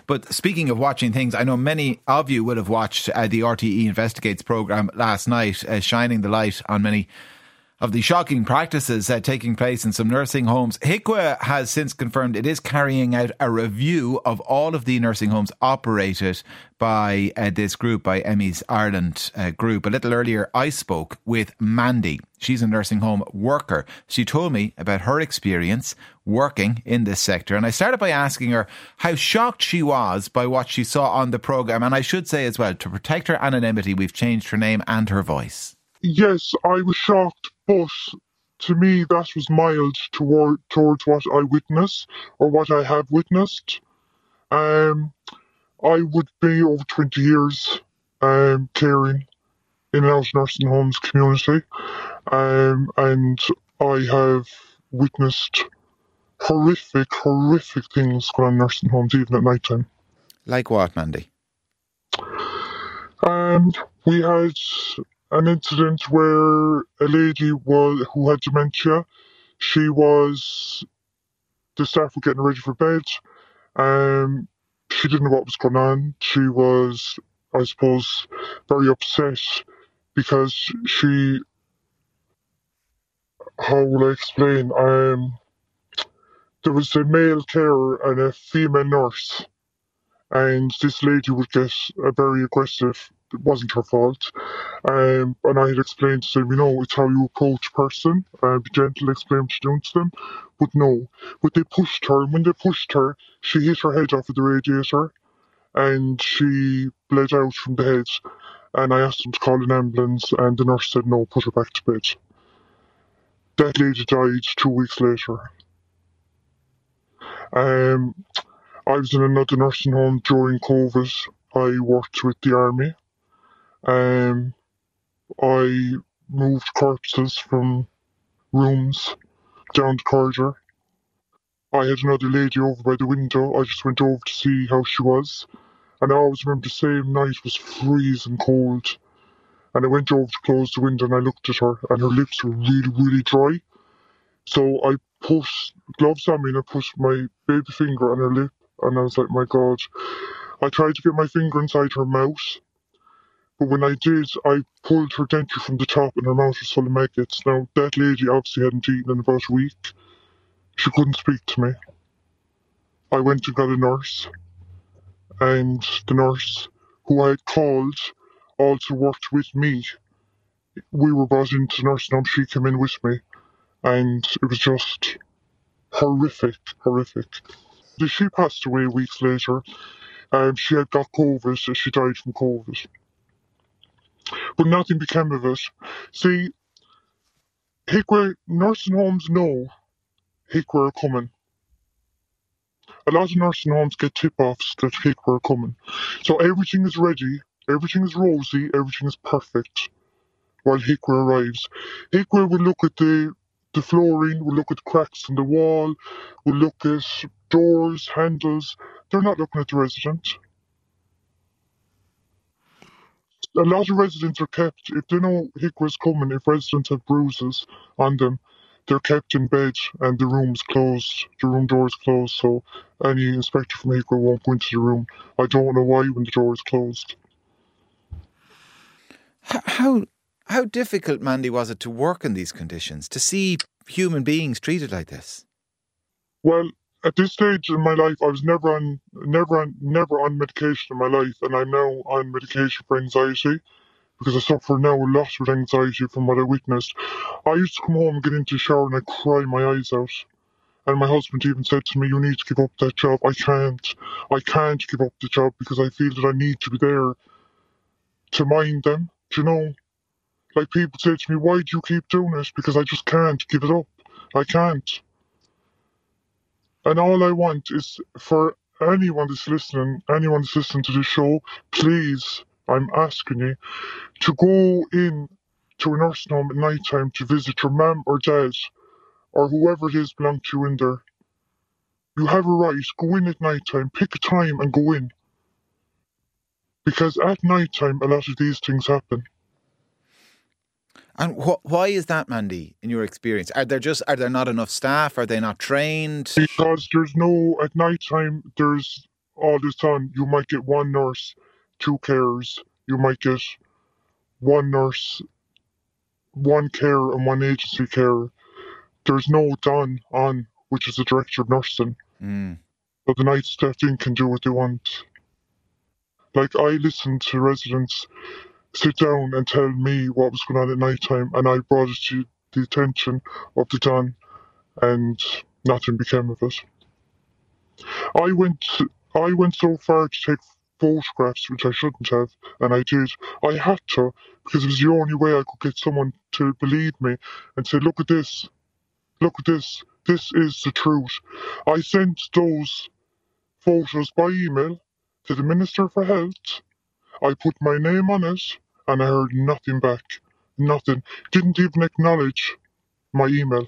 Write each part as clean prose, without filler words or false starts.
But speaking of watching things, I know many of you would have watched the RTE Investigates programme last night, shining the light on many of the shocking practices taking place in some nursing homes. HIQA has since confirmed it is carrying out a review of all of the nursing homes operated by this group, by Emmys Ireland group. A little earlier, I spoke with Mandy. She's a nursing home worker. She told me about her experience working in this sector. And I started by asking her how shocked she was by what she saw on the programme. And I should say as well, to protect her anonymity, we've changed her name and her voice. Yes, I was shocked, but to me that was mild towards what I witnessed or what I have witnessed. I would be over 20 years caring in and out of nursing homes community, and I have witnessed horrific things going on in nursing homes, even at night time. Like what, Mandy? We had an incident where a lady who had dementia. The staff were getting ready for bed. She didn't know what was going on. She was, I suppose, very upset because how will I explain? There was a male carer and a female nurse, and this lady would get very aggressive. It wasn't her fault. And I had explained to them, it's how you approach a person, be gentle, explain what you're doing to them. But no. But they pushed her, and when they pushed her, she hit her head off of the radiator, and she bled out from the head. And I asked them to call an ambulance, and the nurse said no, put her back to bed. That lady died 2 weeks later. I was in another nursing home during COVID. I worked with the army. I moved corpses from rooms down the corridor. I had another lady over by the window. I just went over to see how she was. And I always remember the same night was freezing cold. And I went over to close the window and I looked at her and her lips were really dry. So I put gloves on me and I put my baby finger on her lip and I was like, my God. I tried to get my finger inside her mouth. But when I did, I pulled her denture from the top and her mouth was full of maggots. Now, that lady obviously hadn't eaten in about a week. She couldn't speak to me. I went and got a nurse. And the nurse who I had called also worked with me. We were brought into the nursing home. She came in with me. And it was just horrific. She passed away weeks later. She had got COVID, so she died from COVID. But nothing became of it. See, HIQA nursing homes know HIQA are coming. A lot of nursing homes get tip-offs that HIQA are coming. So everything is ready, everything is rosy, everything is perfect while HIQA arrives. HIQA will look at the flooring, will look at the cracks in the wall, will look at doors, handles. They're not looking at the resident. A lot of residents are kept, if they know HIQA is coming, if residents have bruises on them, they're kept in bed and the room's closed, the room door is closed, so any inspector from HIQA won't go into the room. I don't know why when the door is closed. How difficult, Mandy, was it to work in these conditions, to see human beings treated like this? Well, at this stage in my life, I was never on medication in my life, and I'm now on medication for anxiety because I suffer now a lot with anxiety from what I witnessed. I used to come home and get into the shower and I'd cry my eyes out. And my husband even said to me, you need to give up that job. I can't give up the job because I feel that I need to be there to mind them. Do you know? Like people say to me, why do you keep doing it? Because I just can't give it up. I can't. And all I want is for anyone that's listening to this show, please, I'm asking you to go in to a nursing home at night time to visit your mum or dad or whoever it is belong to you in there. You have a right, go in at night time, pick a time and go in. Because at night time, a lot of these things happen. And why is that, Mandy, in your experience? Are there not enough staff? Are they not trained? Because at night time, there's all this time, you might get one nurse, two carers. You might get one nurse, one carer, and one agency carer. There's no Don on, which is the director of nursing. Mm. So the night staff in can do what they want. Like, I listened to residents sit down and tell me what was going on at night time, and I brought it to the attention of the Don, and nothing became of it. I went so far to take photographs, which I shouldn't have, and I did. I had to, because it was the only way I could get someone to believe me and say, look at this, this is the truth. I sent those photos by email to the Minister for Health. I put my name on it, and I heard nothing back. Nothing. Didn't even acknowledge my email.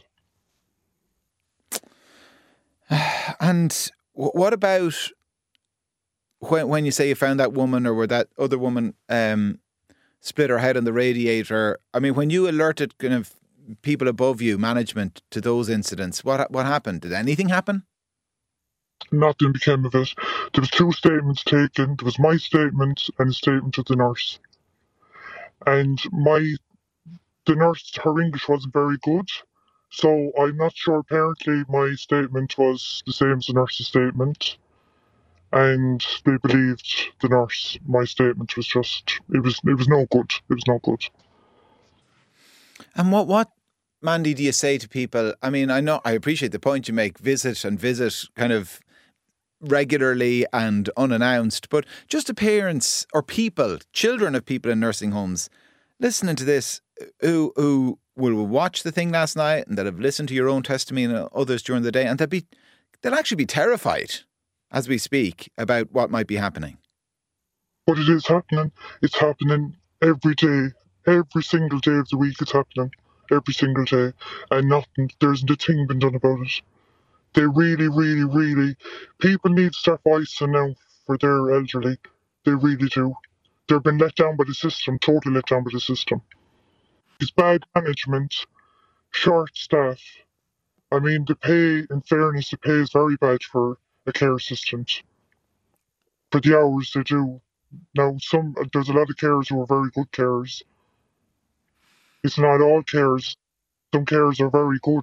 And what about when you say you found that woman, or where that other woman split her head on the radiator? I mean, when you alerted kind of people above you, management, to those incidents, what happened? Did anything happen? Nothing became of it. There was two statements taken. There was my statement and a statement of the nurse. And the nurse, her English wasn't very good. So I'm not sure. Apparently my statement was the same as the nurse's statement. And they believed the nurse. My statement was just, it was no good. It was no good. And what, Mandy, do you say to people? I mean, I appreciate the point you make, visit kind of regularly and unannounced, but just parents or people, children of people in nursing homes, listening to this, who will watch the thing last night and that have listened to your own testimony and others during the day, and they'll actually be terrified as we speak about what might be happening. But it is happening. It's happening every day. Every single day of the week it's happening. Every single day. And nothing, there isn't a thing been done about it. They really, really, really, people need to start voicing now for their elderly. They really do. They've been let down by the system, totally let down by the system. It's bad management, short staff. I mean, the pay, in fairness, the pay is very bad for a care assistant. For the hours they do. Now, there's a lot of carers who are very good carers. It's not all carers. Some carers are very good.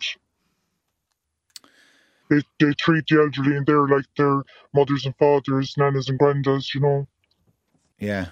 They treat the elderly and they're like their mothers and fathers, nanas and grandas, you know. Yeah.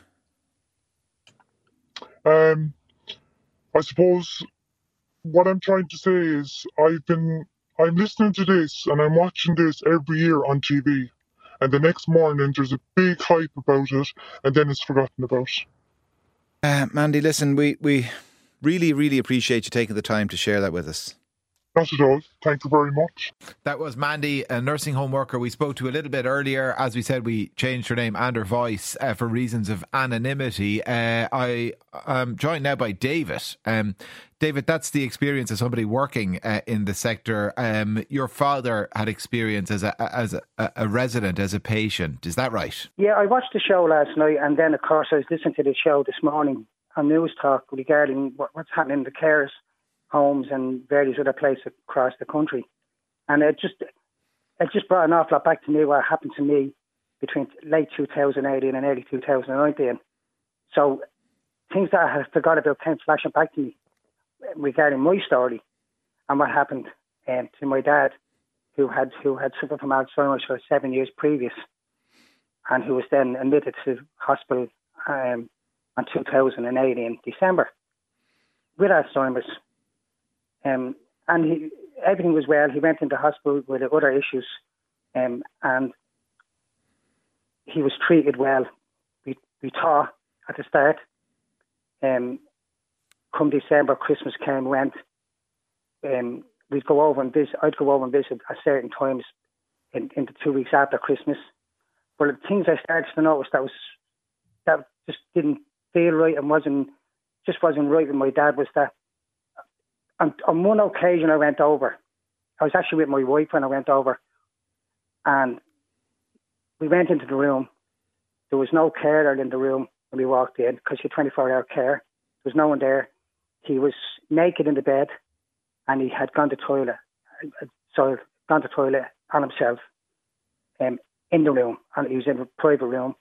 I suppose what I'm trying to say is I'm listening to this and I'm watching this every year on TV. And the next morning there's a big hype about it and then it's forgotten about. Mandy, listen, we really, really appreciate you taking the time to share that with us. Not at all. Thank you very much. That was Mandy, a nursing home worker we spoke to a little bit earlier. As we said, we changed her name and her voice for reasons of anonymity. I am joined now by David. David, that's the experience of somebody working in the sector. Your father had experience as a resident, as a patient. Is that right? Yeah, I watched the show last night, and then, of course, I was listening to the show this morning on News Talk regarding what's happening in the carers' homes and various other places across the country. And it just brought an awful lot back to me what happened to me between late 2018 and early 2019. So things that I had forgot about came flashing back to me regarding my story and what happened to my dad, who had suffered from Alzheimer's for 7 years previous, and who was then admitted to hospital in 2008 in December with Alzheimer's. And everything was well. He went into hospital with other issues, and he was treated well. We thought at the start. Come December, Christmas came, went. We'd go over and visit. I'd go over and visit at certain times in the 2 weeks after Christmas. But the things I started to notice that just didn't feel right and wasn't right with my dad was that. On one occasion I went over. I was actually with my wife when I went over. And we went into the room. There was no carer in the room when we walked in because he had 24-hour care. There was no one there. He was naked in the bed and he had gone to toilet on himself in the room, and he was in a private room.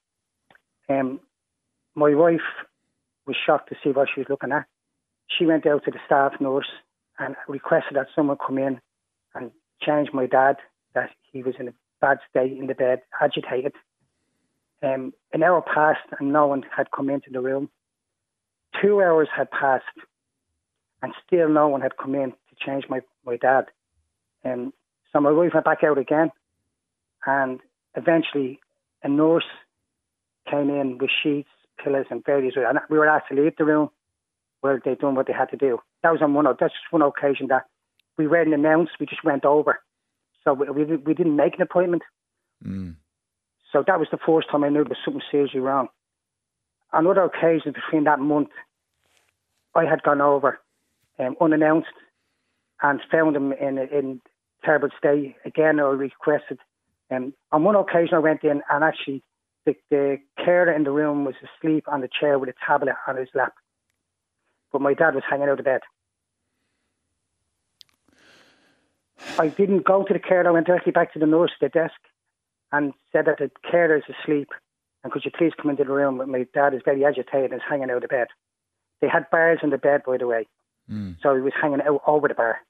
My wife was shocked to see what she was looking at. She went out to the staff nurse and requested that someone come in and change my dad, that he was in a bad state in the bed, agitated. An hour passed and no one had come into the room. 2 hours had passed and still no one had come in to change my dad. So my wife went back out again, and eventually a nurse came in with sheets, pillows and various, and we were asked to leave the room where they'd done what they had to do. That's just one occasion that we weren't announced, we just went over. So we didn't make an appointment. So that was the first time I knew there was something seriously wrong. On other occasions between that month, I had gone over unannounced and found him in terrible state. Again, I requested. On one occasion I went in and actually the carer in the room was asleep on the chair with a tablet on his lap. But my dad was hanging out of bed. I didn't go to the carer. I went directly back to the nurse at the desk and said that the carer is asleep and could you please come into the room? My dad is very agitated and is hanging out of bed. They had bars in the bed, by the way. So he was hanging out over the bar.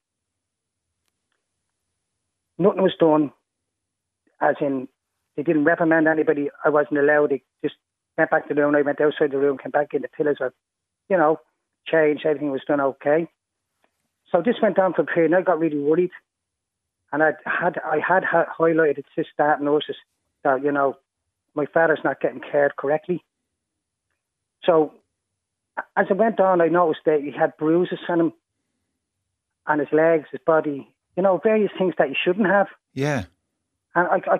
Nothing was done, as in they didn't reprimand anybody. I wasn't allowed. They just went back to the room. I went outside the room, came back in, the pillows were, changed. Everything was done okay. So this went on for a period and I got really worried. And I had highlighted to staff nurses that, my father's not getting cared correctly. So as it went on, I noticed that he had bruises on him, on his legs, his body, various things that you shouldn't have. Yeah. And I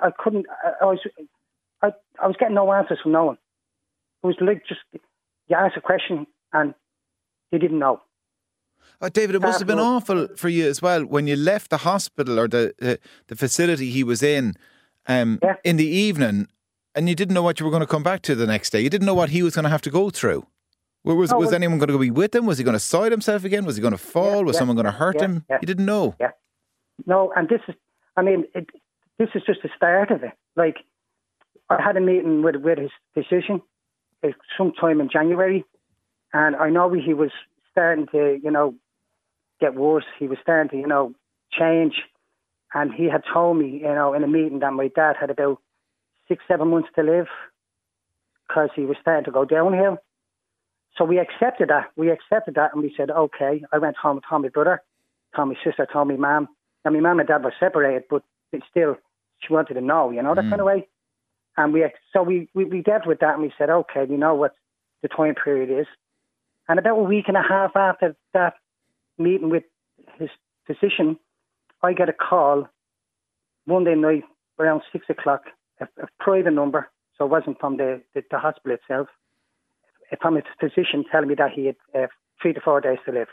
was getting no answers from no one. It was like just, you ask a question and you didn't know. David, it must have been awful for you as well when you left the hospital or the facility he was in the evening, and you didn't know what you were going to come back to the next day. You didn't know what he was going to have to go through. Was anyone going to be with him? Was he going to side himself again? Was he going to fall? Was someone going to hurt him? You didn't know. Yeah. No, and this is just the start of it. Like, I had a meeting with his physician sometime in January, and I know he was starting to, get worse. He was starting to, change. And he had told me, in a meeting that my dad had about 6-7 months to live because he was starting to go downhill. So we accepted that. And we said, okay. I went home and told my brother, told my sister, told my mum. And my mum and dad were separated, but still, she wanted to know, that kind of way. And we dealt with that and we said, okay, we know what the time period is. And about a week and a half after that meeting with his physician, I get a call Monday night around 6 o'clock, a private number, so it wasn't from the hospital itself, from his physician telling me that he had 3 to 4 days to live.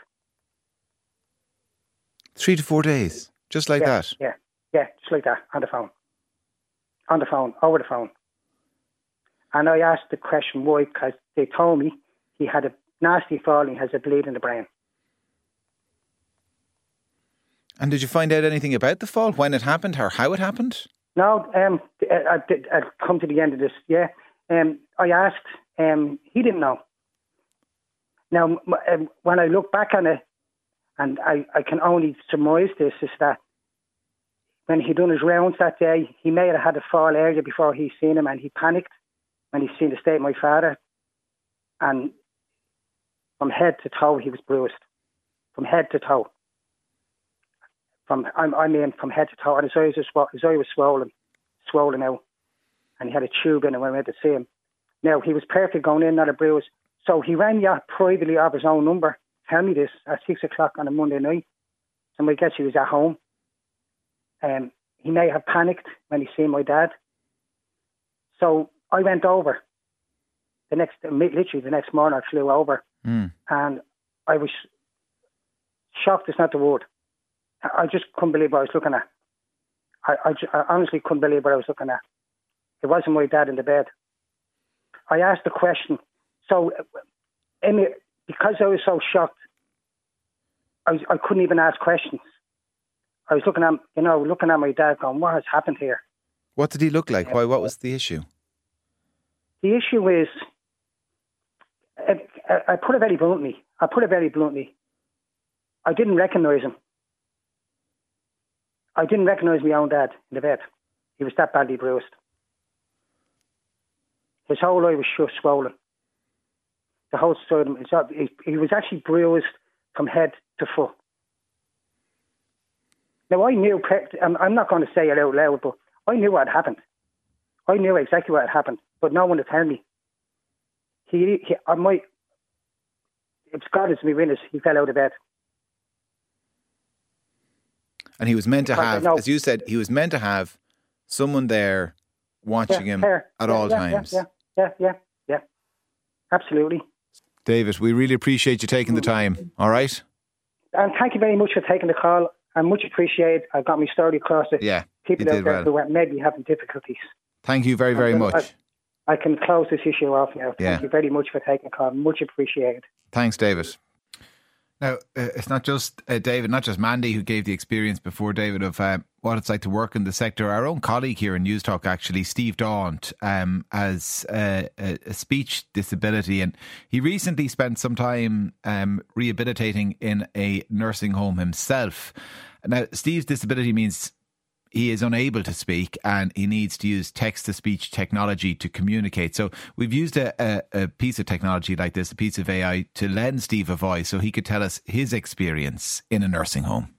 3 to 4 days? Just like that? Yeah, just like that, on the phone, over the phone. And I asked the question why, because they told me he had a nasty fall and he has a bleed in the brain. And did you find out anything about the fall, when it happened or how it happened? No, I'd come to the end of this, I asked, he didn't know. Now, when I look back on it, and I can only surmise this, is that when he done his rounds that day, he may have had a fall earlier before he seen him, and he panicked when he seen the state of my father. And from head to toe, he was bruised. From head to toe. From head to toe. And his eye was swollen out. And he had a tube in it when I went to see him. Now, he was perfect going in, not a bruise. So he rang me up privately off his own number, tell me this, at 6 o'clock on a Monday night. So I guess he was at home. He may have panicked when he seen my dad. So I went over. Literally the next morning I flew over. And I was shocked, is not the word. I just couldn't believe what I was looking at. I honestly couldn't believe what I was looking at. It wasn't my dad in the bed. I asked the question. So, because I was so shocked, I couldn't even ask questions. I was looking at my dad going, what has happened here? What did he look like? Why? What was the issue? The issue is, I put it very bluntly. I didn't recognise him. I didn't recognise my own dad in the bed. He was that badly bruised. His whole eye was just swollen. The whole side of him, he was actually bruised from head to foot. Now, I knew, I'm not going to say it out loud, but I knew what had happened. I knew exactly what had happened, but no one had told me. If God is my witness, he fell out of bed. And he was meant to have, as you said, he was meant to have someone there watching him at all times. Yeah. Absolutely. David, we really appreciate you taking the time. All right? And thank you very much for taking the call. I much appreciate I got my story across it. Yeah, people out there who are maybe having difficulties. Thank you very, very much. I can close this issue off now. Thank you very much for taking the call. Much appreciated. Thanks, David. Now, it's not just David, not just Mandy who gave the experience before David of what it's like to work in the sector. Our own colleague here in News Talk, actually, Steve Daunt, has a speech disability, and he recently spent some time rehabilitating in a nursing home himself. Now, Steve's disability means he is unable to speak and he needs to use text-to-speech technology to communicate. So we've used a piece of technology like this, a piece of AI, to lend Steve a voice so he could tell us his experience in a nursing home.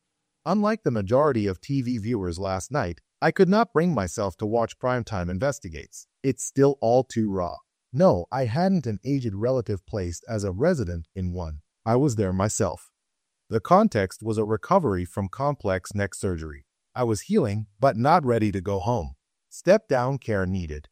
Unlike the majority of TV viewers last night, I could not bring myself to watch Primetime Investigates. It's still all too raw. No, I hadn't an aged relative placed as a resident in one. I was there myself. The context was a recovery from complex neck surgery. I was healing, but not ready to go home. Step-down care needed.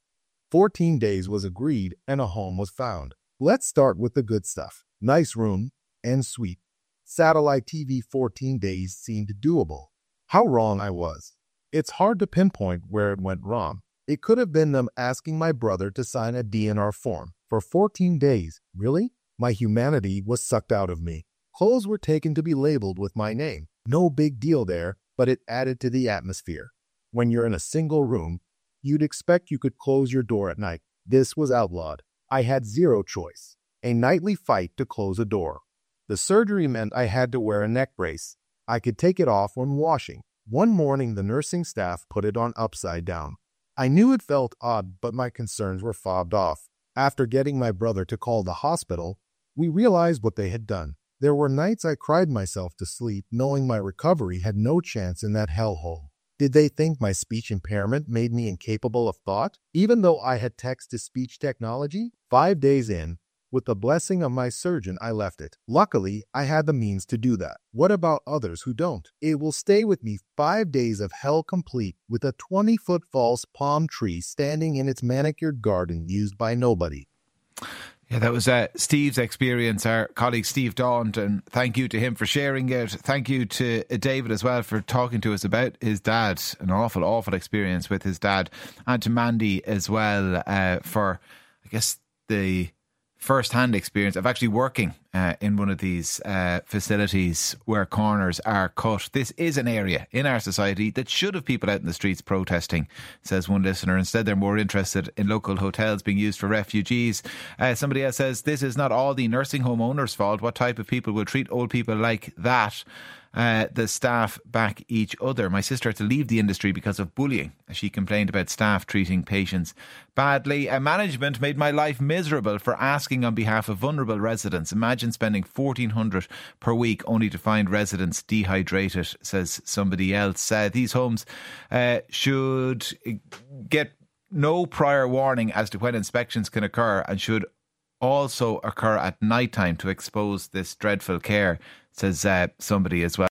14 days was agreed and a home was found. Let's start with the good stuff. Nice room and suite. Satellite TV 14 days seemed doable. How wrong I was. It's hard to pinpoint where it went wrong. It could have been them asking my brother to sign a DNR form. For 14 days, really? My humanity was sucked out of me. Clothes were taken to be labeled with my name. No big deal there, but it added to the atmosphere. When you're in a single room, you'd expect you could close your door at night. This was outlawed. I had zero choice. A nightly fight to close a door. The surgery meant I had to wear a neck brace. I could take it off when washing. One morning, the nursing staff put it on upside down. I knew it felt odd, but my concerns were fobbed off. After getting my brother to call the hospital, we realized what they had done. There were nights I cried myself to sleep knowing my recovery had no chance in that hellhole. Did they think my speech impairment made me incapable of thought? Even though I had text-to-speech technology? 5 days in, with the blessing of my surgeon, I left it. Luckily, I had the means to do that. What about others who don't? It will stay with me 5 days of hell complete with a 20-foot false palm tree standing in its manicured garden used by nobody. Yeah, that was Steve's experience, our colleague Steve Daunt, and thank you to him for sharing it. Thank you to David as well for talking to us about his dad, an awful, awful experience with his dad, and to Mandy as well for, I guess, the first-hand experience of actually working in one of these facilities where corners are cut. This is an area in our society that should have people out in the streets protesting, says one listener. Instead, they're more interested in local hotels being used for refugees. Somebody else says, this is not all the nursing home owners' fault. What type of people will treat old people like that? The staff back each other. My sister had to leave the industry because of bullying. She complained about staff treating patients badly. Management made my life miserable for asking on behalf of vulnerable residents. Imagine spending $1,400 per week only to find residents dehydrated, says somebody else. These homes should get no prior warning as to when inspections can occur and should also occur at night time to expose this dreadful care, says somebody as well.